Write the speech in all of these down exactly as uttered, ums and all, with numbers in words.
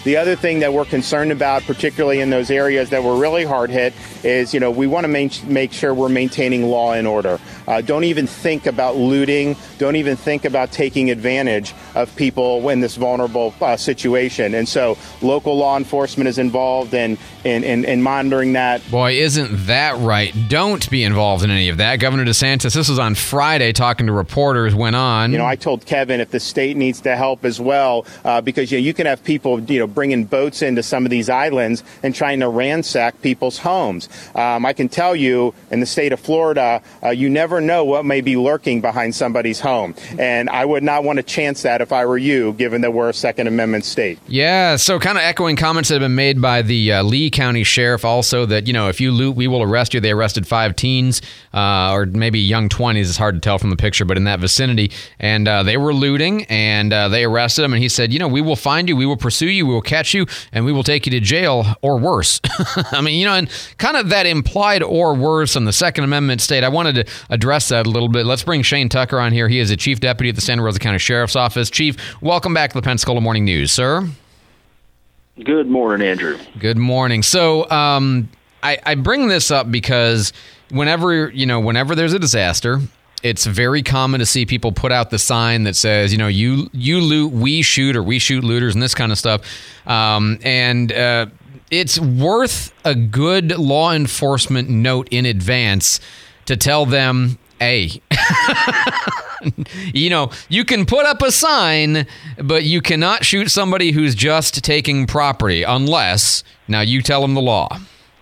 The other thing that we're concerned about, particularly in those areas that were really hard hit, is, you know, we want to main- make sure we're maintaining law and order. Uh, don't even think about looting. Don't even think about taking advantage of people in this vulnerable uh, situation. And so local law enforcement is involved in, in, in, in monitoring that. Boy, isn't that right? Don't be involved in any of that. Governor DeSantis, this was on Friday, talking to reporters, went on. You know, I told Kevin if the state needs to help as well, uh, because, you know, you can have people, you know, bringing boats into some of these islands and trying to ransack people's homes. Um, I can tell you in the state of Florida, uh, you never know what may be lurking behind somebody's home. And I would not want to chance that if I were you, given that we're a Second Amendment state. Yeah, so kind of echoing comments that have been made by the uh, Lee County Sheriff also that, you know, if you loot, we will arrest you. They arrested five teens, uh, or maybe young twenties. It's hard to tell from the picture, but in that vicinity. And uh, they were looting, and uh, they arrested them. And he said, you know, we will find you, we will pursue you, we will catch you, and we will take you to jail or worse. I mean, you know, and kind of that implied or worse on the Second Amendment state. I wanted to address that a little bit. Let's bring Shane Tucker on here. He is a chief deputy at the Santa Rosa County Sheriff's Office. Chief, welcome back to the Pensacola Morning News, sir. Good morning, Andrew. Good morning. So um, I, I bring this up because whenever, you know, whenever there's a disaster, it's very common to see people put out the sign that says, you know, you you loot, we shoot, or we shoot looters and this kind of stuff. Um, and uh, it's worth a good law enforcement note in advance to tell them, hey, you know, you can put up a sign, but you cannot shoot somebody who's just taking property unless, now you tell them the law.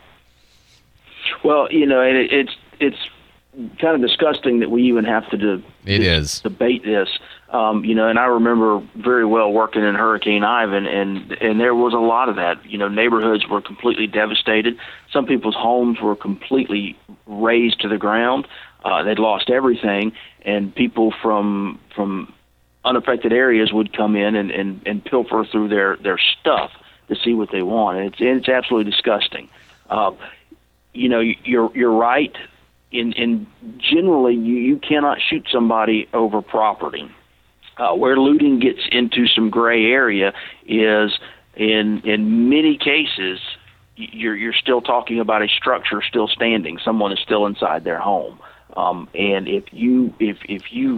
Well, you know, it, it's it's kind of disgusting that we even have to de- it de- is. debate this. Um, you know, and I remember very well working in Hurricane Ivan, and and there was a lot of that. You know, neighborhoods were completely devastated. Some people's homes were completely razed to the ground. Uh, they'd lost everything, and people from from unaffected areas would come in and, and, and pilfer through their, their stuff to see what they want. And it's it's absolutely disgusting. Uh, you know, you're you're right. In in generally, you, you cannot shoot somebody over property. Uh, where looting gets into some gray area is in in many cases you're you're still talking about a structure still standing. Someone is still inside their home, um, and if you if if you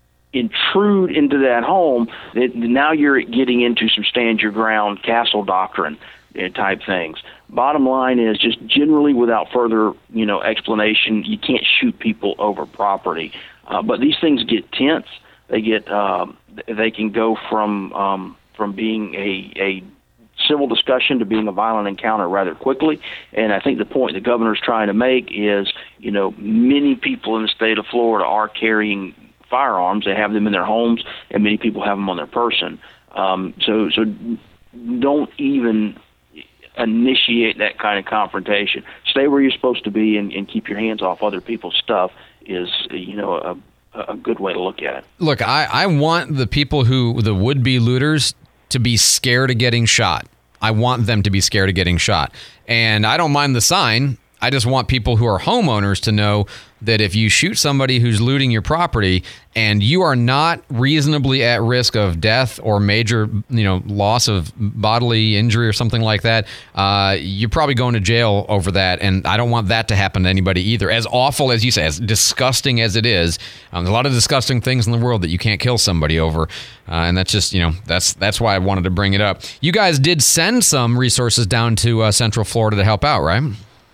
intrude into that home, it, now you're getting into some stand your ground castle doctrine type things. Bottom line is just generally without further, you know, explanation, you can't shoot people over property. Uh, but these things get tense. They get um, they can go from um, from being a, a civil discussion to being a violent encounter rather quickly. And I think the point the governor's trying to make is, you know, many people in the state of Florida are carrying firearms. They have them in their homes, and many people have them on their person. Um, so so don't even initiate that kind of confrontation. Stay where you're supposed to be and, and keep your hands off other people's stuff is, you know, a a good way to look at it. Look, I, I want the people who, the would-be looters, to be scared of getting shot. I want them to be scared of getting shot. And I don't mind the sign. I just want people who are homeowners to know that if you shoot somebody who's looting your property and you are not reasonably at risk of death or major, you know, loss of bodily injury or something like that, uh, you're probably going to jail over that. And I don't want that to happen to anybody either. As awful as you say, as disgusting as it is, um, there's a lot of disgusting things in the world that you can't kill somebody over. Uh, and that's just, you know, that's that's why I wanted to bring it up. You guys did send some resources down to uh, Central Florida to help out, right?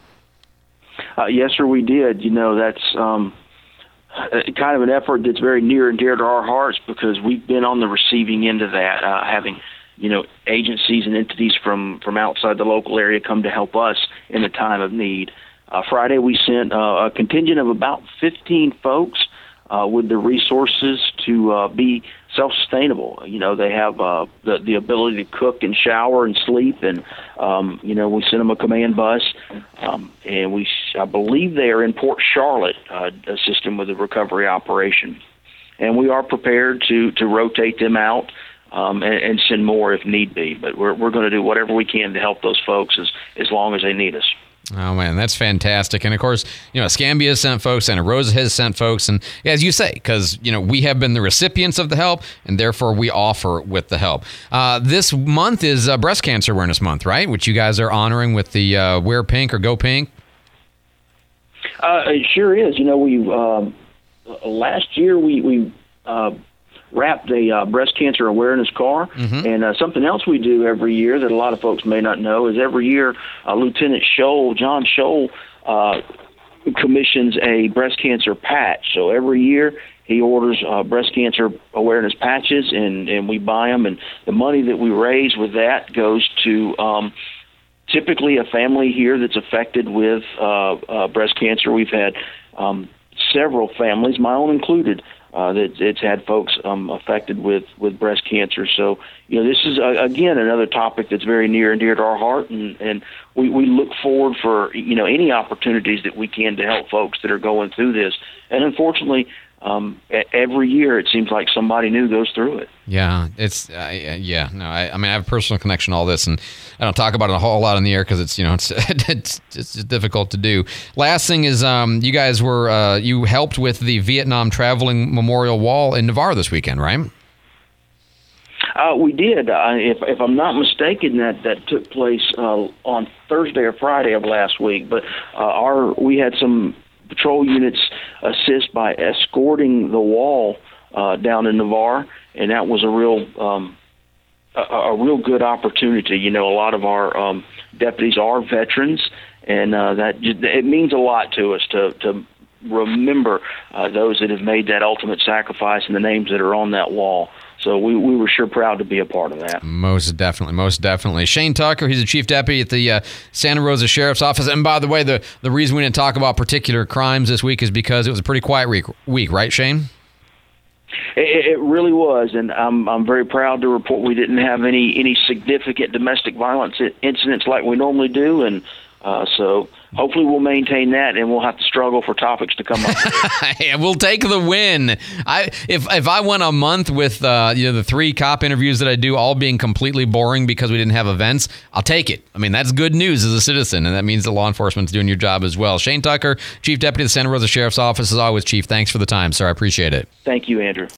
Uh, yes, sir, we did. You know, that's um, kind of an effort that's very near and dear to our hearts because we've been on the receiving end of that, uh, having, you know, agencies and entities from, from outside the local area come to help us in a time of need. Uh, Friday, we sent uh, a contingent of about fifteen folks uh, with the resources to uh, be self-sustainable. You know, they have uh, the the ability to cook and shower and sleep, and um, you know, we sent them a command bus, um, and we I believe they are in Port Charlotte, uh, assisting with the recovery operation, and we are prepared to to rotate them out um, and, and send more if need be. But we're we're going to do whatever we can to help those folks as as long as they need us. Oh, man, that's fantastic. And, of course, you know, Escambia has sent folks, Santa Rosa has sent folks. And as you say, because, you know, we have been the recipients of the help, and therefore we offer with the help. Uh, this month is uh, Breast Cancer Awareness Month, right? Which you guys are honoring with the uh, Wear Pink or Go Pink. Uh, it sure is. You know, we um, last year we, we uh, wrapped a uh, breast cancer awareness car. Mm-hmm. And uh, something else we do every year that a lot of folks may not know is every year uh, Lieutenant Scholl, John Scholl, uh, commissions a breast cancer patch. So every year he orders uh, breast cancer awareness patches, and, and we buy them. And the money that we raise with that goes to um, typically a family here that's affected with uh, uh, breast cancer. We've had um, several families, my own included, Uh, that it's had folks um, affected with, with breast cancer. So, you know, this is, uh, again, another topic that's very near and dear to our heart, and, and we, we look forward for, you know, any opportunities that we can to help folks that are going through this. And unfortunately, um, every year it seems like somebody new goes through it. Yeah, it's uh, yeah. No, I, I mean I have a personal connection to all this, and I don't talk about it a whole lot on the air because it's you know it's it's it's difficult to do. Last thing is, um, you guys were uh, you helped with the Vietnam Traveling Memorial Wall in Navarre this weekend, right? Uh, we did. Uh, if if I'm not mistaken, that that took place uh, on Thursday or Friday of last week. But uh, our we had some patrol units assist by escorting the wall uh, down in Navarre, and that was a real um, a, a real good opportunity. You know, a lot of our um, deputies are veterans, and uh, that it means a lot to us to to remember uh, those that have made that ultimate sacrifice and the names that are on that wall. So we, we were sure proud to be a part of that. Most definitely, most definitely. Shane Tucker, he's the chief deputy at the uh, Santa Rosa Sheriff's Office. And by the way, the, the reason we didn't talk about particular crimes this week is because it was a pretty quiet week, week right, Shane? It, it really was, and I'm I'm very proud to report we didn't have any, any significant domestic violence incidents like we normally do, and uh, so hopefully we'll maintain that, and we'll have to struggle for topics to come up. Yeah, we'll take the win. I if if I went a month with uh, you know the three cop interviews that I do all being completely boring because we didn't have events, I'll take it. I mean, that's good news as a citizen, and that means the law enforcement's doing your job as well. Shane Tucker, Chief Deputy of the Santa Rosa Sheriff's Office, as always, Chief. Thanks for the time, sir. I appreciate it. Thank you, Andrew.